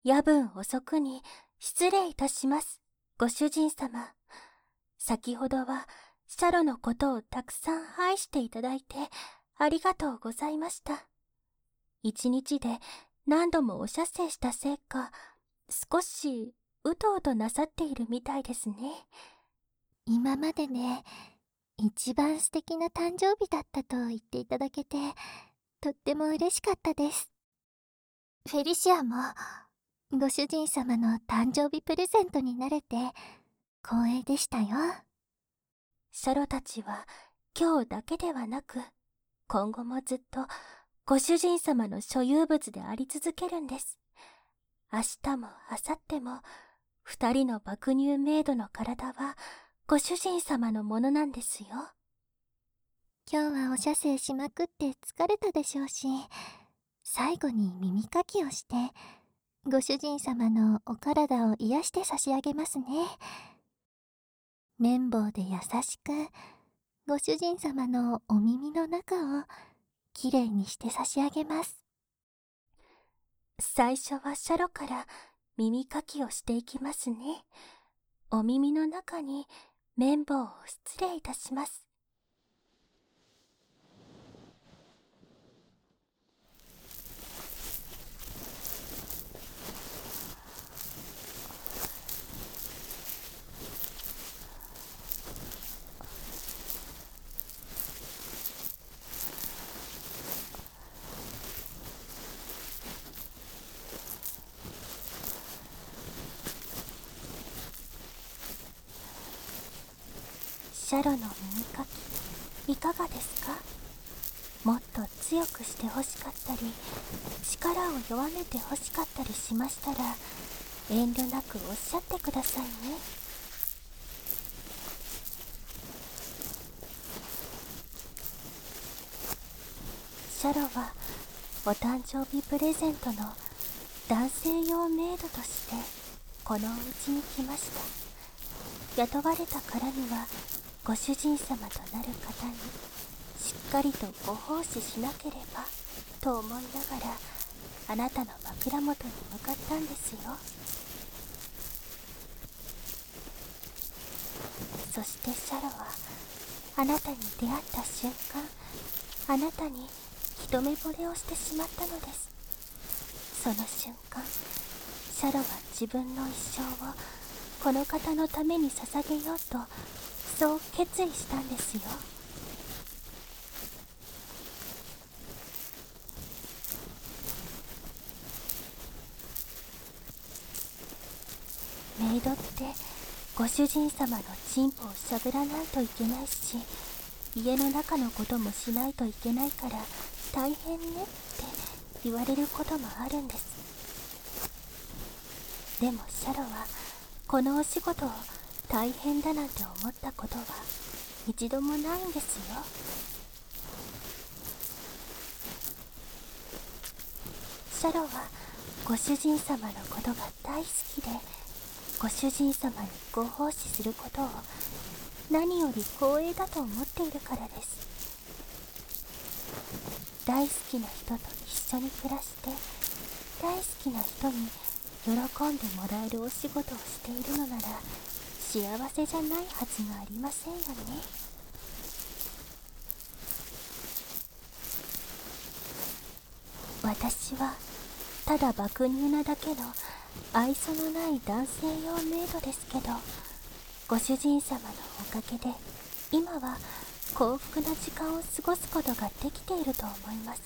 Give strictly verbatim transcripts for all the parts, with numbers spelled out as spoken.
夜分遅くに失礼いたします、ご主人様。先ほどはシャロのことをたくさん愛していただいてありがとうございました。一日で何度もお射精したせいか、少しうとうとなさっているみたいですね。 今までね、一番素敵な誕生日だったと言っていただけて、とっても嬉しかったです。フェリシアも、ご主人様の誕生日プレゼントになれて、光栄でしたよ。 シャロたちは今日だけではなく、今後もずっとご主人様の所有物であり続けるんです。明日も明後日も、二人の爆乳メイドの体はご主人様のものなんですよ。 今日はお射精しまくって疲れたでしょうし、最後に耳かきをして、ご主人様のお体を癒して差し上げますね。綿棒で優しく、ご主人様のお耳の中をきれいにして差し上げます。 最初はシャロから耳かきをしていきますね。お耳の中に綿棒を失礼いたします。シャロの耳かき、いかがですか？もっと強くしてほしかったり、力を弱めてほしかったりしましたら、遠慮なくおっしゃってくださいね。シャロはお誕生日プレゼントの男性用メイドとしてこのお家に来ました。雇われたからにはご主人様となる方にしっかりとご奉仕しなければと思いながら、あなたの枕元に向かったんですよ。そしてシャロはあなたに出会った瞬間、あなたに一目惚れをしてしまったのです。その瞬間、シャロは自分の一生をこの方のために捧げようと、そう決意したんですよ。メイドってご主人様のチンポをしゃぶらないといけないし、家の中のこともしないといけないから大変ねって言われることもあるんです。でもシャロはこのお仕事を大変だなんて思ったことは一度もないんですよ。シャロはご主人様のことが大好きで、ご主人様にご奉仕することを何より光栄だと思っているからです。大好きな人と一緒に暮らして、大好きな人に喜んでもらえるお仕事をしているのなら、幸せじゃないはずがありませんよね。私はただ爆乳なだけの愛想のない男性用メイドですけど、ご主人様のおかげで今は幸福な時間を過ごすことができていると思います。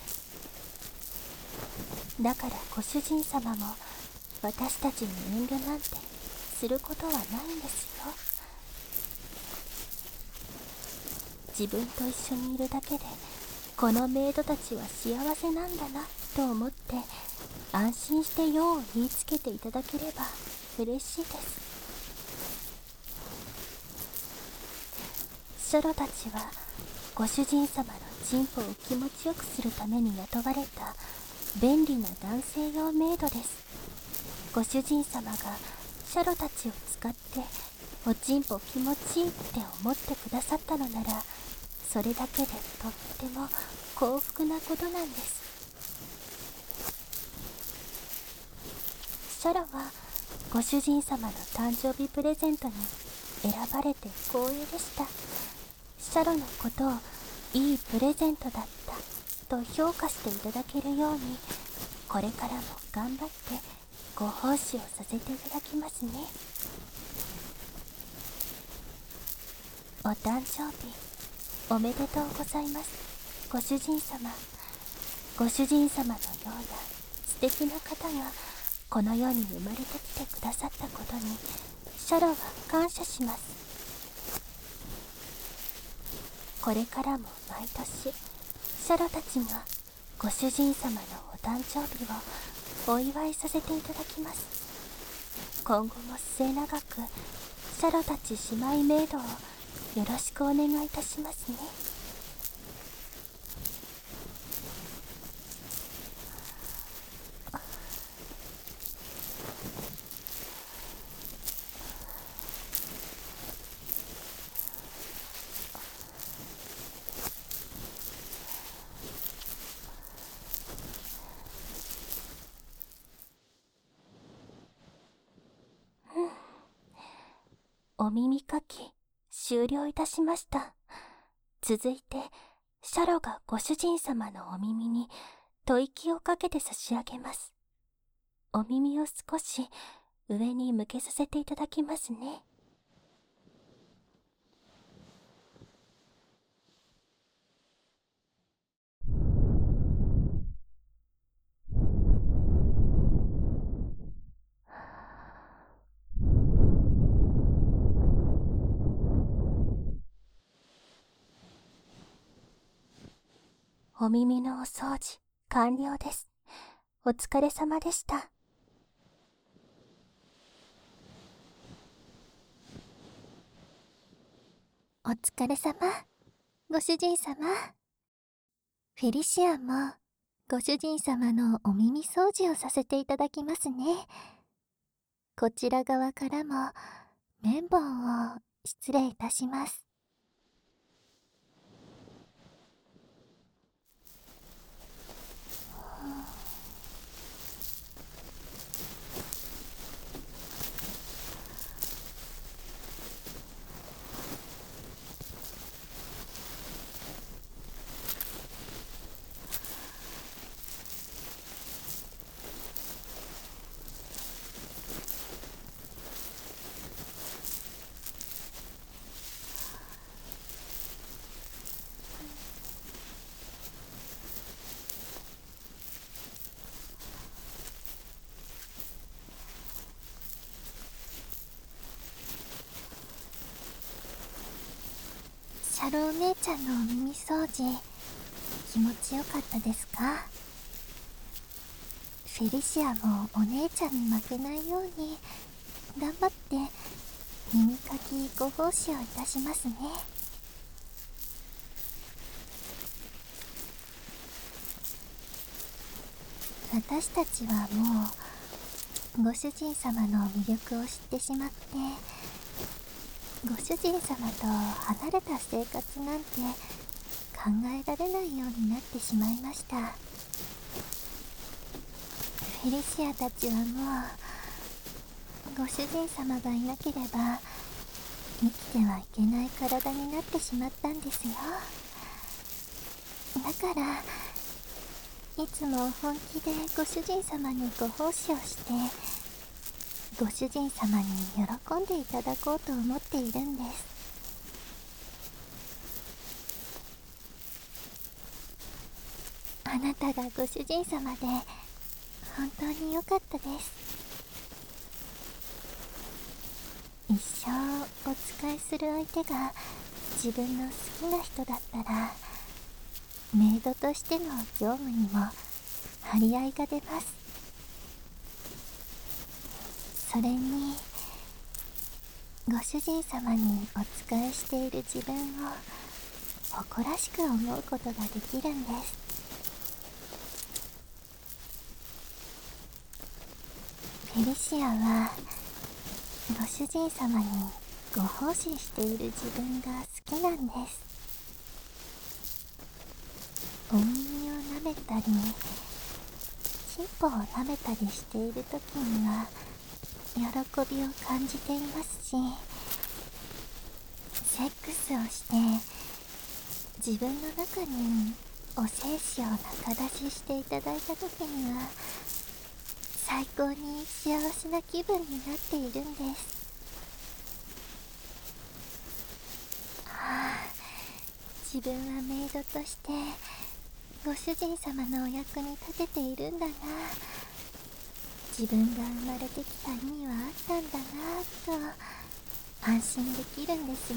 だからご主人様も私たちに遠慮なんてすることはないんですよ。自分と一緒にいるだけでこのメイドたちは幸せなんだなと思って安心して用を言いつけていただければ嬉しいです。シャロたちはご主人様のチンポを気持ちよくするために雇われた便利な男性用メイドです。ご主人様がシャロたちを使っておちんぽ気持ちいいって思ってくださったのなら、それだけでとっても幸福なことなんです。 シャロはご主人様の誕生日プレゼントに選ばれて光栄でした。シャロのことをいいプレゼントだったと評価していただけるように、これからも頑張ってご奉仕をさせていただきますね。お誕生日おめでとうございます、ご主人様。ご主人様のような素敵な方がこの世に生まれてきてくださったことにシャロは感謝します。これからも毎年シャロたちがご主人様のお誕生日をお祝いさせていただきます。今後も末永くシャロたち姉妹メイドをよろしくお願いいたしますね。お耳かき終了いたしました。続いてシャロがご主人様のお耳に吐息をかけて差し上げます。お耳を少し上に向けさせていただきますね。お耳のお掃除完了です。お疲れ様でした。 お疲れ様、ご主人様。フェリシアもご主人様のお耳掃除をさせていただきますね。こちら側からも綿棒を失礼いたします。シャロお姉ちゃんのお耳掃除気持ちよかったですか？フェリシアもお姉ちゃんに負けないように頑張って耳かきご奉仕をいたしますね。私たちはもうご主人様の魅力を知ってしまって、ご主人様と離れた生活なんて考えられないようになってしまいました。フェリシアたちはもうご主人様がいなければ生きてはいけない体になってしまったんですよ。だからいつも本気でご主人様にご奉仕をしてご主人様に喜んでいただこうと思っているんです。あなたがご主人様で本当に良かったです。一生お仕えする相手が自分の好きな人だったらメイドとしての業務にも張り合いが出ます。それにご主人様にお仕えしている自分を誇らしく思うことができるんです。フェリシアはご主人様にご奉仕している自分が好きなんです。お耳を舐めたりち尻尾を舐めたりしている時には喜びを感じていますし、セックスをして自分の中にお精子を中出ししていただいた時には最高に幸せな気分になっているんです。ああ、自分はメイドとしてご主人様のお役に立てているんだな、自分が生まれてきた意味はあったんだなと安心できるんですよ。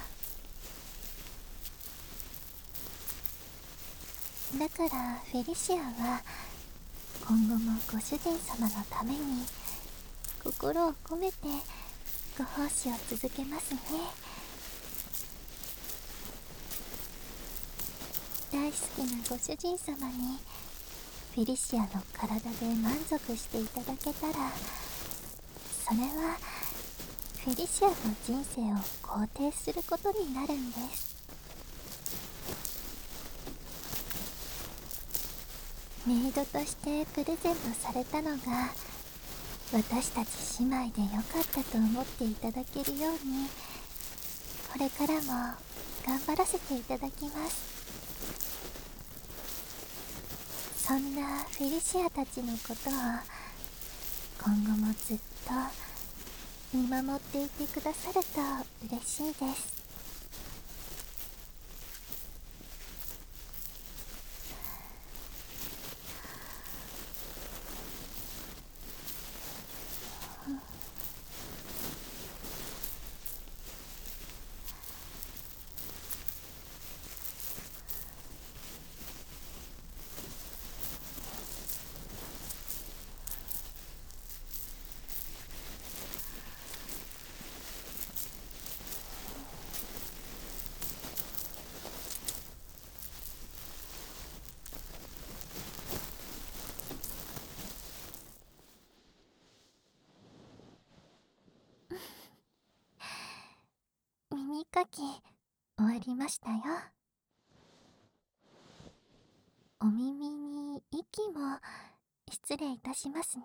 だからフェリシアは今後もご主人様のために心を込めてご奉仕を続けますね。大好きなご主人様にフェリシアの体で満足していただけたら、それはフェリシアの人生を肯定することになるんです。メイドとしてプレゼントされたのが私たち姉妹でよかったと思っていただけるように、これからも頑張らせていただきます。そんなフェリシアたちのことを今後もずっと見守っていてくださると嬉しいです。耳かき終わりましたよ。お耳に息も失礼いたしますね。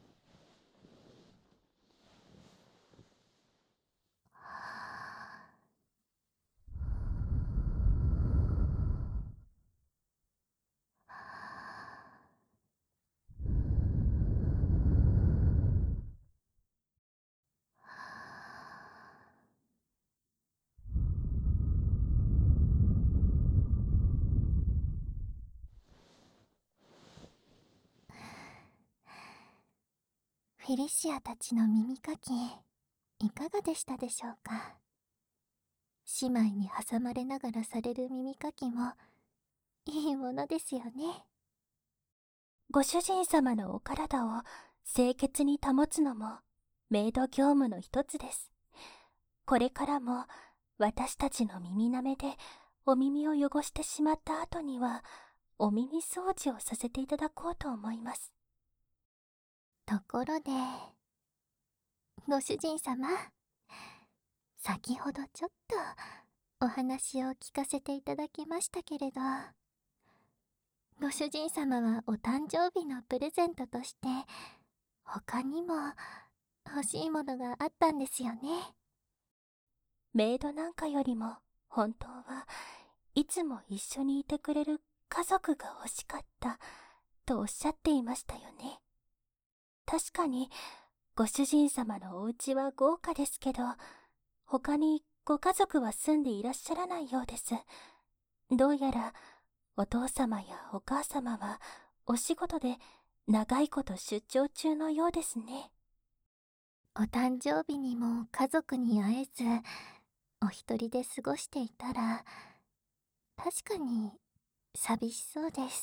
フェリシアたちの耳かきいかがでしたでしょうか。姉妹に挟まれながらされる耳かきもいいものですよね。 ご主人様のお体を清潔に保つのもメイド業務の一つです。これからも私たちの耳なめでお耳を汚してしまった後にはお耳掃除をさせていただこうと思います。 ところでご主人様、先ほどちょっとお話を聞かせていただきましたけれど、ご主人様はお誕生日のプレゼントとして他にも欲しいものがあったんですよね。 メイドなんかよりも本当はいつも一緒にいてくれる家族が欲しかったとおっしゃっていましたよね。確かにご主人様のお家は豪華ですけど、他にご家族は住んでいらっしゃらないようです。どうやらお父様やお母様はお仕事で長いこと出張中のようですね。 お誕生日にも家族に会えずお一人で過ごしていたら確かに寂しそうです。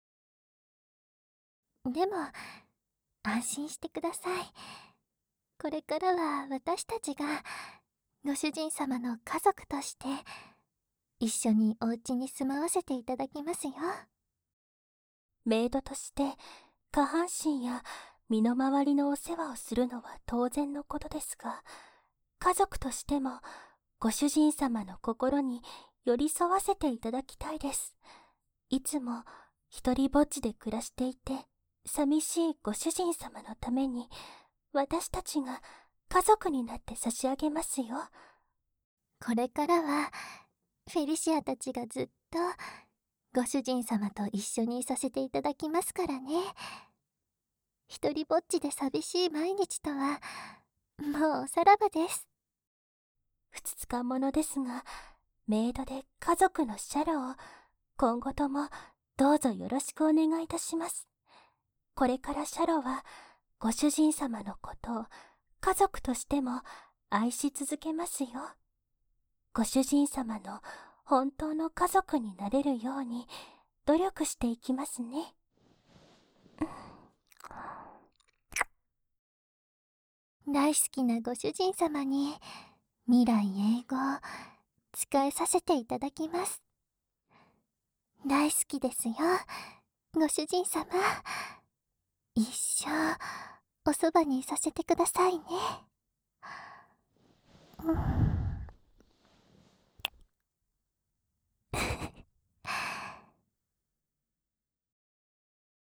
でも安心してください。これからは私たちがご主人様の家族として一緒にお家に住まわせていただきますよ。 メイドとして下半身や身の回りのお世話をするのは当然のことですが、家族としてもご主人様の心に寄り添わせていただきたいです。いつも一人ぼっちで暮らしていて寂しいご主人様のために私たちが家族になって差し上げますよ。 これからはフェリシアたちがずっとご主人様と一緒にいさせていただきますからね。一人ぼっちで寂しい毎日とはもうおさらばです。 ふつつかものですが、メイドで家族のシャロを今後ともどうぞよろしくお願いいたします。これからシャロはご主人様のことを家族としても愛し続けますよ。ご主人様の本当の家族になれるように努力していきますね。 大好きなご主人様に未来永劫仕えさせていただきます。大好きですよ、ご主人様。一生おそばにいさせてくださいね。うん